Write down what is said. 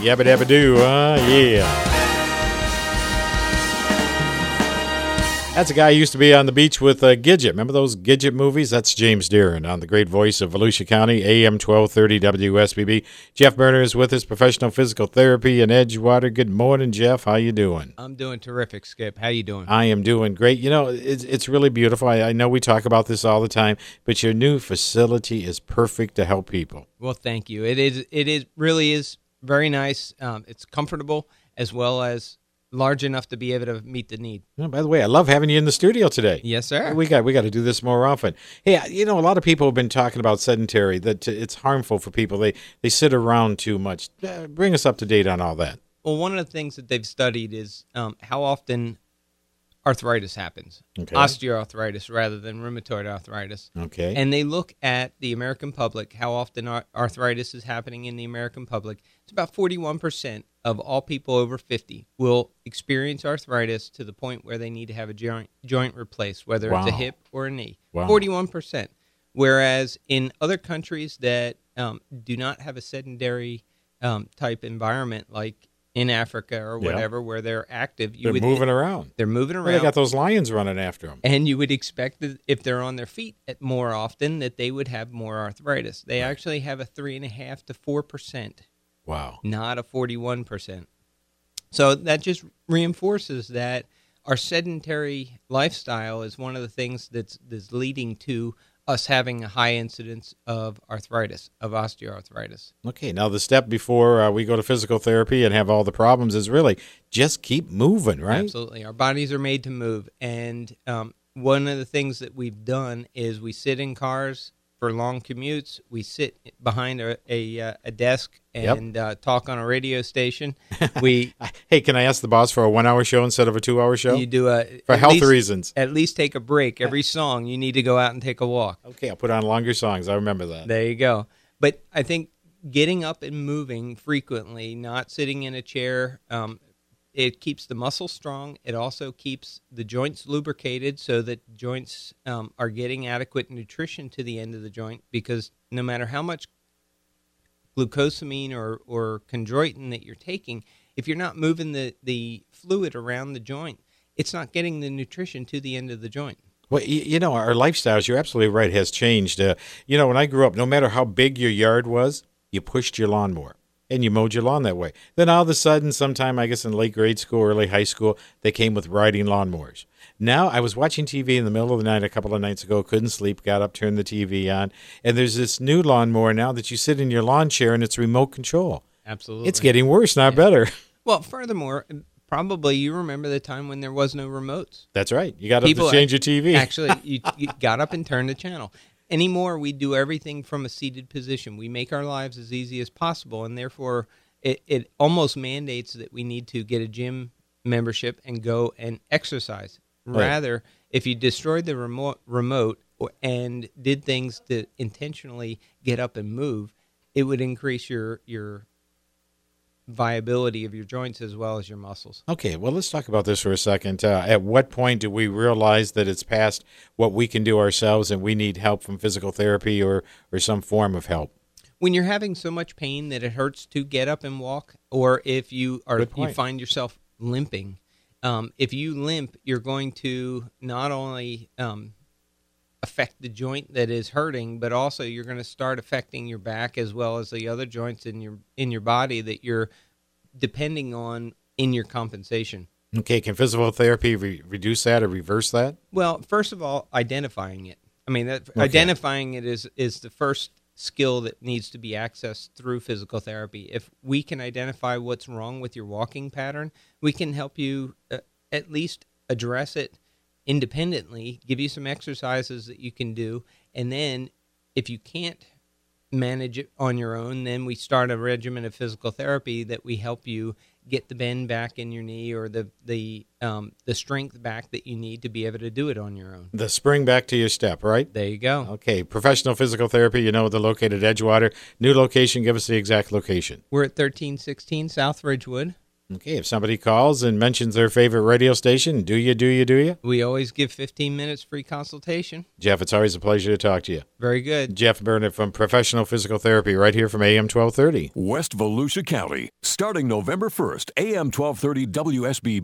Yabba dabba doo, yeah. That's a guy who used to be on the beach with Gidget. Remember those Gidget movies? That's James Deeren on the great voice of Volusia County, AM 1230 WSBB. Jeff Berner is with us, professional physical therapy in Edgewater. Good morning, Jeff. How you doing? I'm doing terrific, Skip. How you doing? I am doing great. You know, it's really beautiful. I know we talk about this all the time, but your new facility is perfect to help people. Well, thank you. It really is very nice. It's comfortable as well as large enough to be able to meet the need. Oh, by the way, I love having you in the studio today. Yes, sir. We got to do this more often. Hey, you know, a lot of people have been talking about sedentary, that it's harmful for people. They sit around too much. Bring us up to date on all that. Well, one of the things that they've studied is how often arthritis happens. Okay. Osteoarthritis rather than rheumatoid arthritis. Okay. And they look at the American public, how often arthritis is happening in the American public. It's about 41% of all people over 50 will experience arthritis to the point where they need to have a joint replaced, whether it's a hip or a knee. Wow. 41%. Whereas in other countries that do not have a sedentary type environment, like in Africa or whatever, where they're active. They're moving around. They're moving around. Well, they got those lions running after them. And you would expect that if they're on their feet more often, that they would have more arthritis. They actually have a 3.5% to 4%. Wow. Not a 41%. So that just reinforces that our sedentary lifestyle is one of the things that's leading to us having a high incidence of arthritis, of osteoarthritis. Okay, now the step before we go to physical therapy and have all the problems is really just keep moving, right? Absolutely. Our bodies are made to move. And one of the things that we've done is we sit in cars for long commutes. We sit behind a desk and talk on a radio station. Hey, can I ask the boss for a 1 hour show instead of a 2 hour show? You do for health reasons. At least take a break. Every song, you need to go out and take a walk. Okay, I'll put on longer songs. I remember that. There you go. But I think getting up and moving frequently, not sitting in a chair, it keeps the muscles strong. It also keeps the joints lubricated so that joints are getting adequate nutrition to the end of the joint, because no matter how much glucosamine or chondroitin that you're taking, if you're not moving the fluid around the joint, it's not getting the nutrition to the end of the joint. Well, you know, our lifestyles, you're absolutely right, has changed. You know, when I grew up, no matter how big your yard was, you pushed your lawnmower. And you mowed your lawn that way. Then all of a sudden, sometime, I guess in late grade school, early high school, they came with riding lawnmowers. Now, I was watching TV in the middle of the night a couple of nights ago, couldn't sleep, got up, turned the TV on, and there's this new lawnmower now that you sit in your lawn chair and it's remote control. Absolutely. It's getting worse, not better. Well, furthermore, probably you remember the time when there was no remotes. That's right. You got to change your TV. Actually, you got up and turned the channel. Anymore, we do everything from a seated position. We make our lives as easy as possible, and therefore it almost mandates that we need to get a gym membership and go and exercise. Right. Rather, if you destroyed the remote and did things to intentionally get up and move, it would increase your viability of your joints as well as your muscles. Okay, well, let's talk about this for a second. At what point do we realize that it's past what we can do ourselves and we need help from physical therapy or some form of help? When you're having so much pain that it hurts to get up and walk, or if you find yourself limping. If you limp, you're going to not only affect the joint that is hurting, but also you're going to start affecting your back as well as the other joints in your body that you're depending on in your compensation. Okay, can physical therapy reduce that or reverse that? Well, first of all, identifying it. I mean, identifying it is the first skill that needs to be accessed through physical therapy. If we can identify what's wrong with your walking pattern, we can help you at least address it independently, give you some exercises that you can do, and then if you can't manage it on your own, then we start a regimen of physical therapy that we help you get the bend back in your knee or the strength back that you need to be able to do it on your own. The spring back to your step, right? There you go. Okay, professional physical therapy, you know, they're located at Edgewater. New location, give us the exact location. We're at 1316 South Ridgewood. Okay, if somebody calls and mentions their favorite radio station, do you? We always give 15 minutes free consultation. Jeff, it's always a pleasure to talk to you. Very good. Jeff Burnett from Professional Physical Therapy right here from AM 1230. West Volusia County, starting November 1st, AM 1230 WSB.